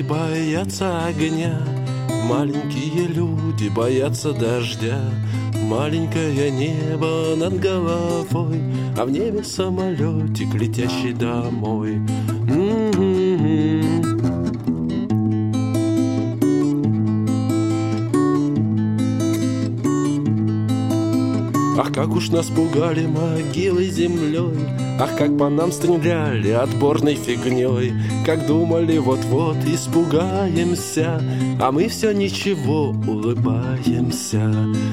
боятся огня, маленькие люди боятся дождя. Маленькое небо над головой, а в небе самолетик, летящий домой. Ах, как уж нас пугали могилой землей, ах, как по нам стреляли отборной фигней, как думали, вот-вот испугаемся, а мы все ничего, улыбаемся.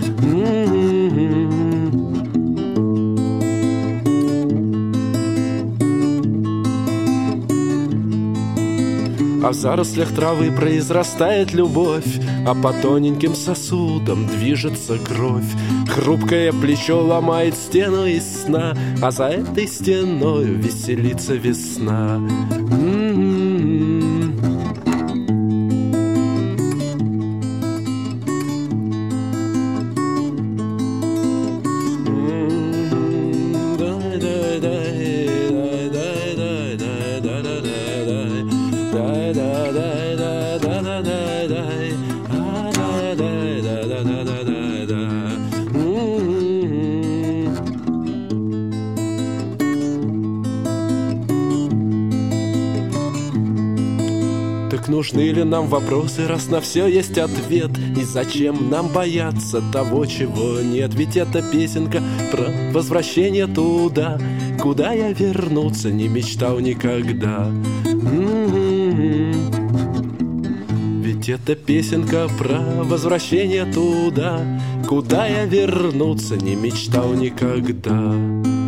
А в зарослях травы произрастает любовь, а по тоненьким сосудам движется кровь. Хрупкое плечо ломает стену из сна, а за этой стеной веселится весна. Так нужны ли нам вопросы, раз на все есть ответ? И зачем нам бояться того, чего нет? Ведь эта песенка про возвращение туда, куда я вернуться не мечтал никогда. Ведь эта песенка про возвращение туда, куда я вернуться не мечтал никогда.